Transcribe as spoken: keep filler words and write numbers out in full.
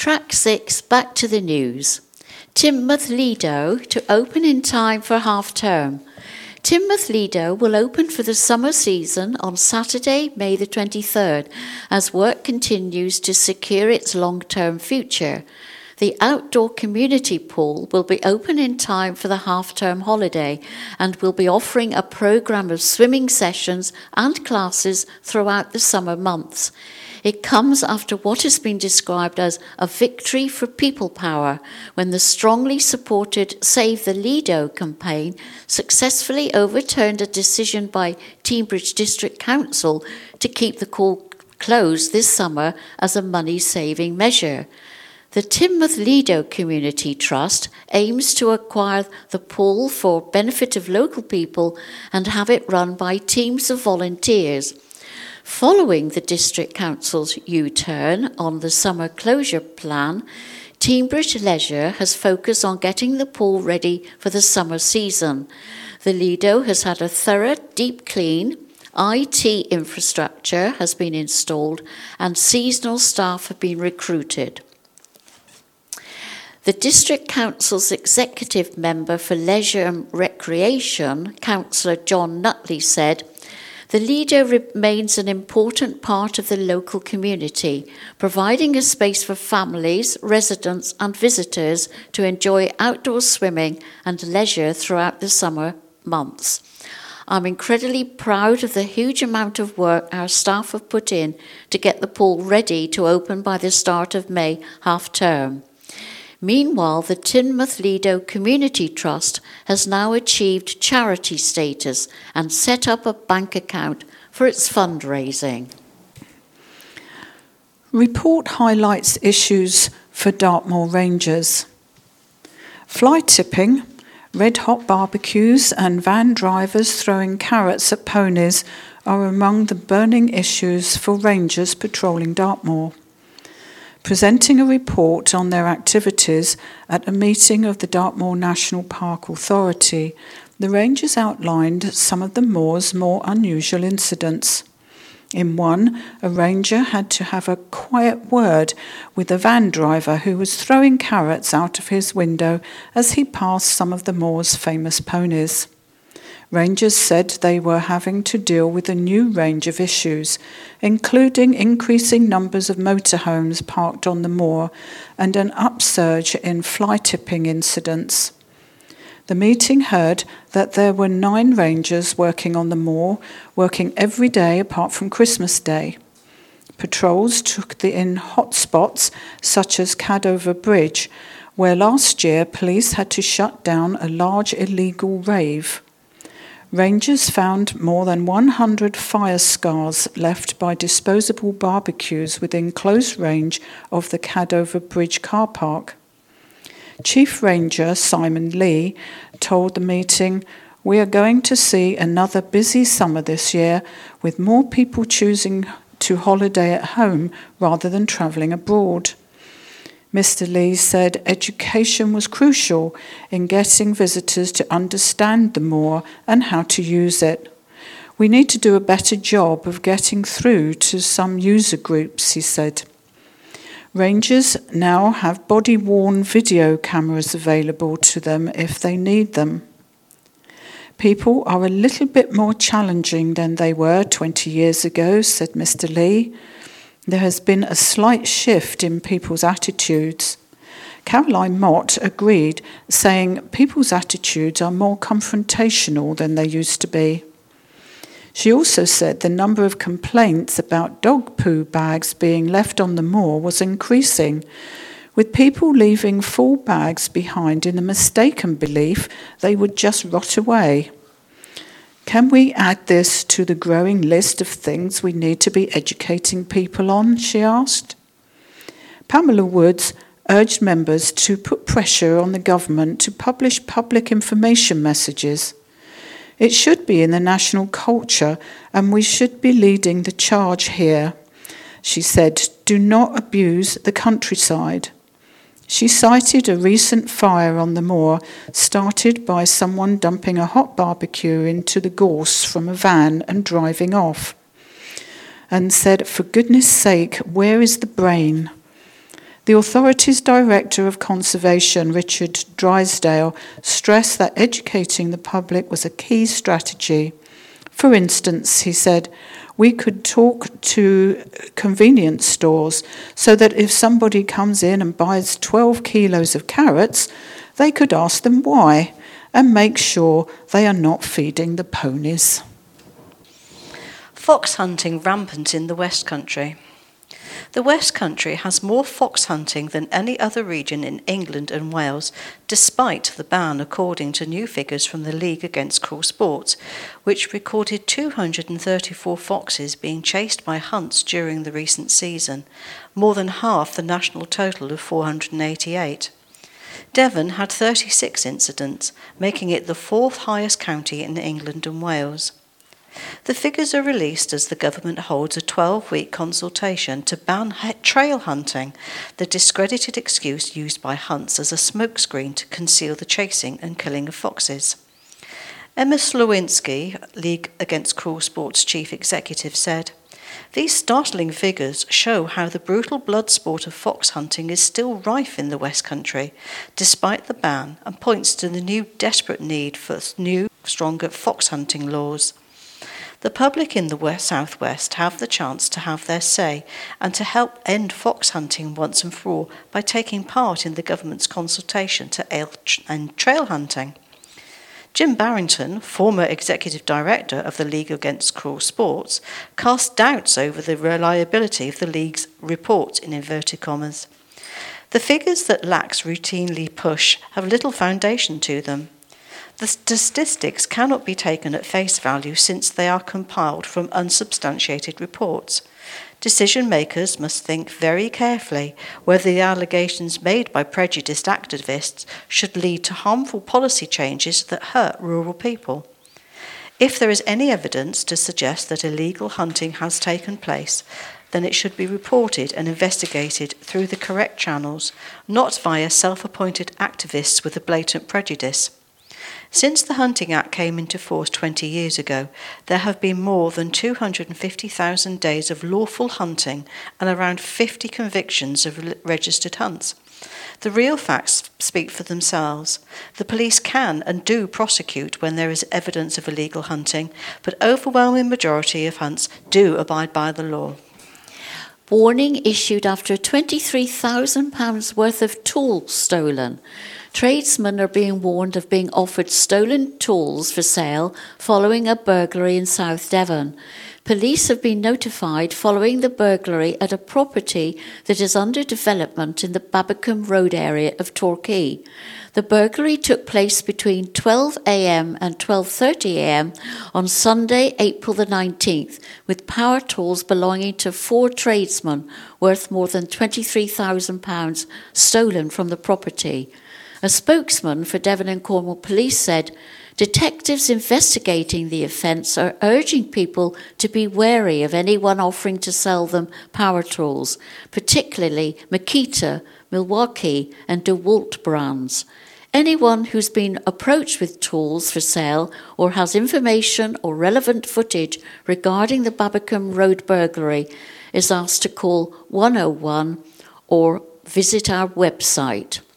Track six, back to the news. Teignmouth Lido to open in time for half term. Teignmouth Lido will open for the summer season on Saturday, May the twenty-third, as work continues to secure its long-term future. The outdoor community pool will be open in time for the half-term holiday and will be offering a programme of swimming sessions and classes throughout the summer months. It comes after what has been described as a victory for people power, when the strongly supported Save the Lido campaign successfully overturned a decision by Teignbridge District Council to keep the pool closed this summer as a money-saving measure. The Teignmouth Lido Community Trust aims to acquire the pool for benefit of local people and have it run by teams of volunteers. Following the District Council's U-turn on the summer closure plan, Teignbridge Leisure has focused on getting the pool ready for the summer season. The Lido has had a thorough, deep clean, I T infrastructure has been installed, and seasonal staff have been recruited. The District Council's Executive Member for Leisure and Recreation, Councillor John Nutley, said, "The Lido remains an important part of the local community, providing a space for families, residents and visitors to enjoy outdoor swimming and leisure throughout the summer months. I'm incredibly proud of the huge amount of work our staff have put in to get the pool ready to open by the start of May half-term." Meanwhile, the Teignmouth Lido Community Trust has now achieved charity status and set up a bank account for its fundraising. Report highlights issues for Dartmoor Rangers. Fly tipping, red-hot barbecues and van drivers throwing carrots at ponies are among the burning issues for Rangers patrolling Dartmoor. Presenting a report on their activities at a meeting of the Dartmoor National Park Authority, the Rangers outlined some of the moor's more unusual incidents. In one, a ranger had to have a quiet word with a van driver who was throwing carrots out of his window as he passed some of the moor's famous ponies. Rangers said they were having to deal with a new range of issues, including increasing numbers of motorhomes parked on the moor and an upsurge in fly tipping incidents. The meeting heard that there were nine rangers working on the moor, working every day apart from Christmas Day. Patrols took in hotspots such as Cadover Bridge, where last year police had to shut down a large illegal rave. Rangers found more than one hundred fire scars left by disposable barbecues within close range of the Cadover Bridge car park. Chief Ranger Simon Lee told the meeting, "We are going to see another busy summer this year, with more people choosing to holiday at home rather than travelling abroad." Mister Lee said education was crucial in getting visitors to understand the moor and how to use it. "We need to do a better job of getting through to some user groups," he said. Rangers now have body-worn video cameras available to them if they need them. "People are a little bit more challenging than they were twenty years ago," said Mister Lee. "There has been a slight shift in people's attitudes." Caroline Mott agreed, saying people's attitudes are more confrontational than they used to be. She also said the number of complaints about dog poo bags being left on the moor was increasing, with people leaving full bags behind in the mistaken belief they would just rot away. "Can we add this to the growing list of things we need to be educating people on?" she asked. Pamela Woods urged members to put pressure on the government to publish public information messages. "It should be in the national culture, and we should be leading the charge here." She said, "Do not abuse the countryside." She cited a recent fire on the moor started by someone dumping a hot barbecue into the gorse from a van and driving off, and said, "For goodness sake, where is the brain?" The authority's Director of Conservation, Richard Drysdale, stressed that educating the public was a key strategy. For instance, he said, we could talk to convenience stores so that if somebody comes in and buys twelve kilos of carrots, they could ask them why and make sure they are not feeding the ponies. Fox hunting rampant in the West Country. The West Country has more fox hunting than any other region in England and Wales, despite the ban, according to new figures from the League Against Cruel Sports, which recorded two hundred thirty-four foxes being chased by hunts during the recent season, more than half the national total of four hundred eighty-eight. Devon had thirty-six incidents, making it the fourth highest county in England and Wales. The figures are released as the government holds a twelve-week consultation to ban trail hunting, the discredited excuse used by hunts as a smokescreen to conceal the chasing and killing of foxes. Emma Slowinski, League Against Cruel Sports chief executive, said, "These startling figures show how the brutal blood sport of fox hunting is still rife in the West Country, despite the ban, and points to the new desperate need for new, stronger fox hunting laws. The public in the west, southwest have the chance to have their say and to help end fox hunting once and for all by taking part in the government's consultation to end trail hunting." Jim Barrington, former executive director of the League Against Cruel Sports, cast doubts over the reliability of the League's report in inverted commas. The figures that L A C routinely push have little foundation to them. The statistics cannot be taken at face value since they are compiled from unsubstantiated reports. Decision makers must think very carefully whether the allegations made by prejudiced activists should lead to harmful policy changes that hurt rural people. If there is any evidence to suggest that illegal hunting has taken place, then it should be reported and investigated through the correct channels, not via self-appointed activists with a blatant prejudice. Since the Hunting Act came into force twenty years ago, there have been more than two hundred fifty thousand days of lawful hunting and around fifty convictions of registered hunts. The real facts speak for themselves. The police can and do prosecute when there is evidence of illegal hunting, but overwhelming majority of hunts do abide by the law. Warning issued after twenty-three thousand pounds worth of tools stolen. Tradesmen are being warned of being offered stolen tools for sale following a burglary in South Devon. Police have been notified following the burglary at a property that is under development in the Babbacombe Road area of Torquay. The burglary took place between twelve a.m. and twelve thirty a.m. on Sunday, April the nineteenth, with power tools belonging to four tradesmen worth more than twenty-three thousand pounds stolen from the property. A spokesman for Devon and Cornwall Police said, "Detectives investigating the offence are urging people to be wary of anyone offering to sell them power tools, particularly Makita, Milwaukee and DeWalt brands. Anyone who's been approached with tools for sale or has information or relevant footage regarding the Babbacombe Road burglary is asked to call one oh one or visit our website."